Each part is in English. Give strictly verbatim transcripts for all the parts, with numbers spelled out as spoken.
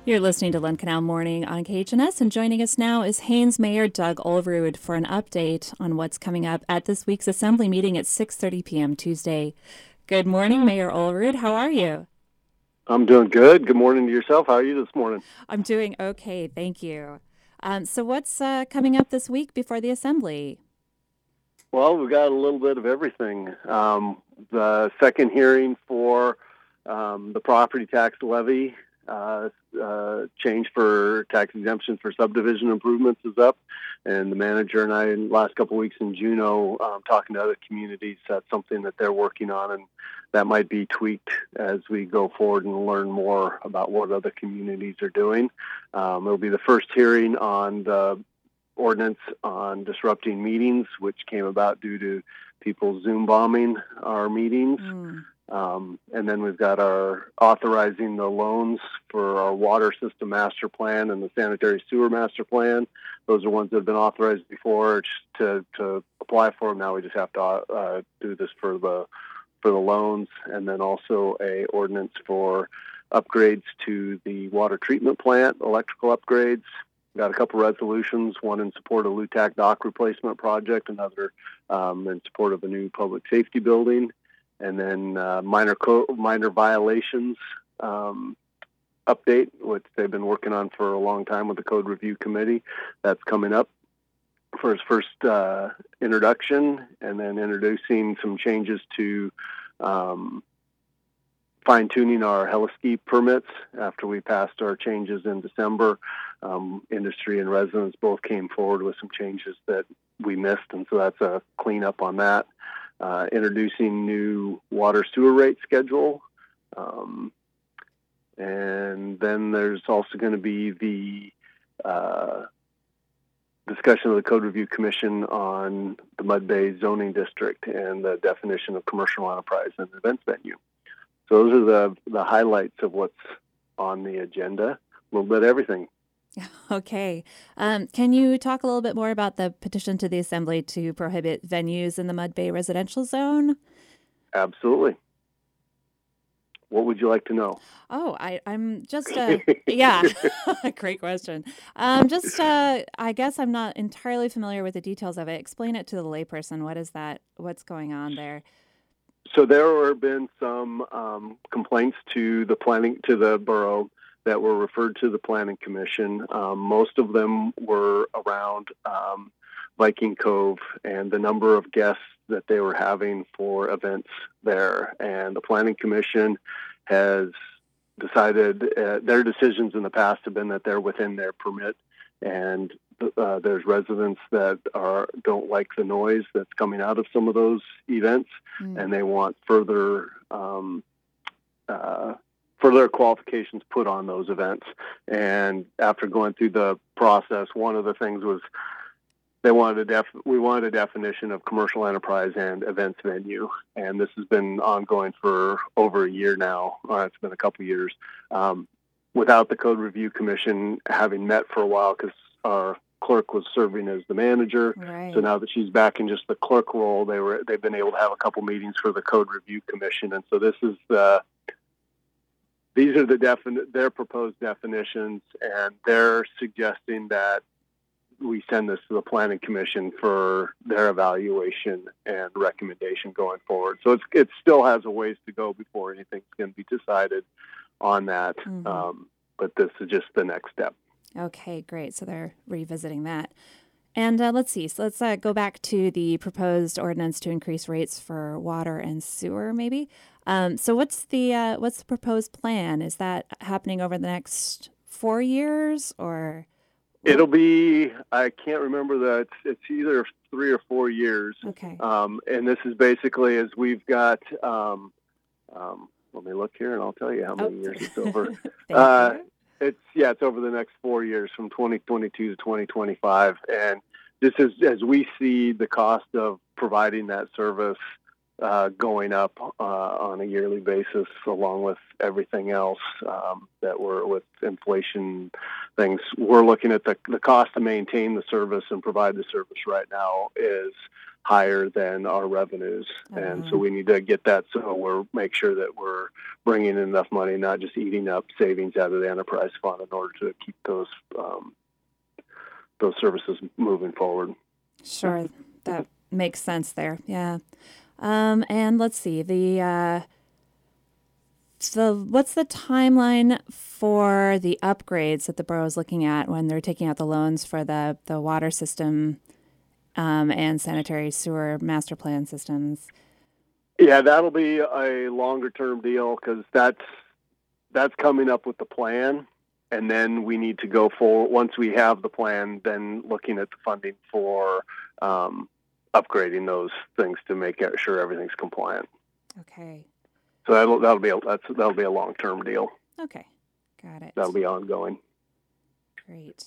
You're listening to Lund Canal Morning on K H N S, and joining us now is Haines Mayor Doug Olerud for an update on what's coming up at this week's Assembly meeting at six thirty p.m. Tuesday. Good morning, Mayor Olerud. How are you? I'm doing good. Good morning to yourself. How are you this morning? I'm doing okay, thank you. Um, so what's uh, coming up this week before the Assembly? Well, we've got a little bit of everything. Um, the second hearing for um, the property tax levy uh, uh, change for tax exemption for subdivision improvements is up, and the manager and I, in the last couple of weeks in Juneau, um, talking to other communities, that's something that they're working on, and that might be tweaked as we go forward and learn more about what other communities are doing. Um, it'll be the first hearing on the ordinance on disrupting meetings, which came about due to people Zoom bombing our meetings. Mm. Um, and then we've got our authorizing the loans for our water system master plan and the sanitary sewer master plan. Those are ones that have been authorized before to, to apply for them. Now we just have to uh, do this for the for the loans, and then also a ordinance for upgrades to the water treatment plant, electrical upgrades. Got a couple resolutions, one in support of L U T A C dock replacement project, another um, in support of a new public safety building, and then uh, minor co- minor violations um, update, which they've been working on for a long time with the Code Review Committee. That's coming up for its first uh, introduction, and then introducing some changes to um, fine-tuning our heliski permits after we passed our changes in December. Um, industry and residents both came forward with some changes that we missed, and so that's a cleanup on that. Uh, introducing new water sewer rate schedule. Um, and then there's also going to be the uh, discussion of the Code Review Commission on the Mud Bay zoning district and the definition of commercial enterprise and events venue. So those are the, the highlights of what's on the agenda. A little bit of everything. Okay. Um, can you talk a little bit more about the petition to the Assembly to prohibit venues in the Mud Bay residential zone? Absolutely. What would you like to know? Oh, I, I'm just, uh, yeah, great question. Um, just, uh, I guess I'm not entirely familiar with the details of it. Explain it to the layperson. What is that? What's going on there? So there have been some um, complaints to the planning, to the borough that were referred to the Planning Commission. Um, most of them were around um, Viking Cove and the number of guests that they were having for events there. And the Planning Commission has decided, uh, their decisions in the past have been that they're within their permit, and uh, there's residents that are don't like the noise that's coming out of some of those events, mm. and they want further um, uh, further qualifications put on those events. And after going through the process, one of the things was they wanted a def- we wanted a definition of commercial enterprise and events venue, and this has been ongoing for over a year now. Or it's been a couple of years um, without the Code Review Commission having met for a while, because our clerk was serving as the manager. Right. So now that she's back in just the clerk role, they were they've been able to have a couple meetings for the Code Review Commission, and so this is the. These are the defin- their proposed definitions, and they're suggesting that we send this to the Planning Commission for their evaluation and recommendation going forward. So it's, it still has a ways to go before anything's going to be decided on that, mm-hmm. um, but this is just the next step. Okay, great. So they're revisiting that. And uh, let's see. So let's uh, go back to the proposed ordinance to increase rates for water and sewer, maybe. Um, so what's the uh, what's the proposed plan? Is that happening over the next four years or? It'll be, I can't remember that. It's, it's either three or four years. Okay. Um, and this is basically as we've got, um, um, let me look here and I'll tell you how many oh. years it's over. uh, it's, yeah, it's over the next four years from twenty twenty-two to twenty twenty-five. And this is as we see the cost of providing that service uh, going up uh, on a yearly basis, along with everything else um, that we're with inflation things. We're looking at the, the cost to maintain the service and provide the service right now is higher than our revenues. Oh, And wow. so we need to get that so we're make sure that we're bringing in enough money, not just eating up savings out of the enterprise fund in order to keep those um, those services moving forward. Sure, that makes sense there. Yeah. Um, and let's see the uh, so what's the timeline for the upgrades that the borough is looking at when they're taking out the loans for the the water system um, and sanitary sewer master plan systems? Yeah, that'll be a longer term deal because that's that's coming up with the plan, and then we need to go for once we have the plan, then looking at the funding for um, upgrading those things to make sure everything's compliant. Okay. So that'll that'll be a that's, that'll be a long term deal. Okay. Got it. That'll be ongoing. Great.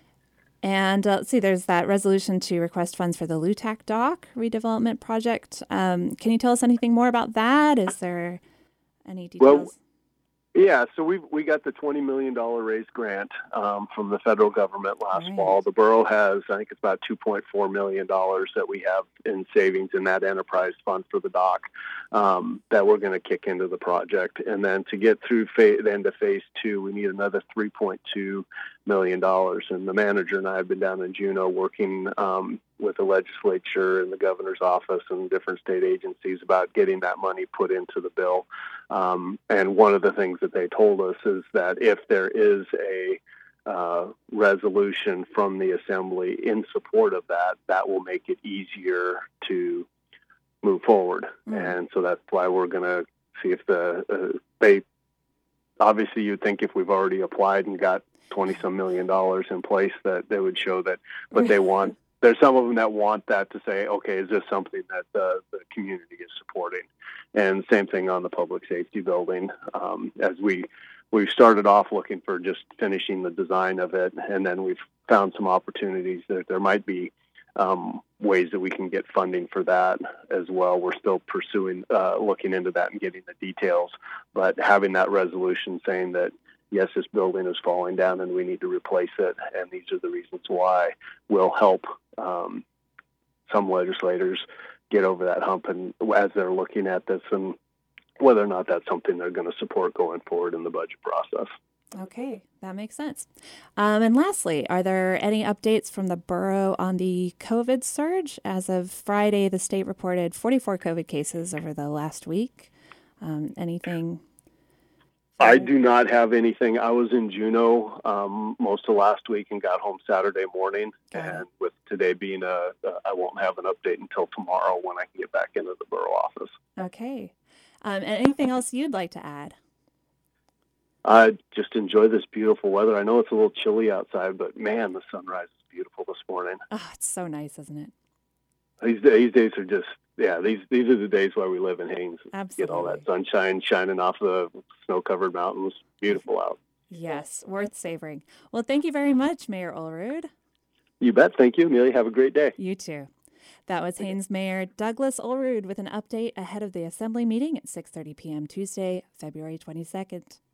And uh, let's see, there's that resolution to request funds for the Lutak Dock redevelopment project. Um, can you tell us anything more about that? Is there any details? Well, yeah, so we we got the twenty million dollars raised grant um, from the federal government last Right. fall. The borough has, I think it's about two point four million dollars that we have in savings in that enterprise fund for the dock um, that we're going to kick into the project. And then to get through phase, the end of phase two, we need another three point two million dollars. And the manager and I have been down in Juneau working um, with the legislature and the governor's office and different state agencies about getting that money put into the bill. Um, and one of the things that they told us is that if there is a uh, resolution from the assembly in support of that, that will make it easier to move forward. Mm. And so that's why we're going to see if the uh, they obviously you'd think if we've already applied and got twenty some million dollars in place that they would show that, but they want there's some of them that want that to say, okay, is this something that the, the community is supporting? And same thing on the public safety building. Um, as we we started off looking for just finishing the design of it, and then we've found some opportunities that there might be um, ways that we can get funding for that as well. We're still pursuing, uh, looking into that and getting the details, but having that resolution saying that yes, this building is falling down and we need to replace it, and these are the reasons why, will help um, some legislators get over that hump and as they're looking at this and whether or not that's something they're going to support going forward in the budget process. Okay, that makes sense. Um, and lastly, are there any updates from the borough on the COVID surge? As of Friday, the state reported forty-four COVID cases over the last week. Um, anything? I do not have anything. I was in Juneau um, most of last week and got home Saturday morning. Got it. And with today being a, uh, I won't have an update until tomorrow when I can get back into the borough office. Okay. Um, and anything else you'd like to add? I just enjoy this beautiful weather. I know it's a little chilly outside, but man, the sunrise is beautiful this morning. Oh, it's so nice, isn't it? These these days are just yeah. These these are the days why we live in Haines. Absolutely. Get all that sunshine shining off the snow-covered mountains. Beautiful out. Yes, worth savoring. Well, thank you very much, Mayor Olerud. You bet. Thank you, Amelia. Have a great day. You too. That was Haines Mayor Douglas Olerud with an update ahead of the Assembly meeting at six thirty p.m. Tuesday, February twenty-second.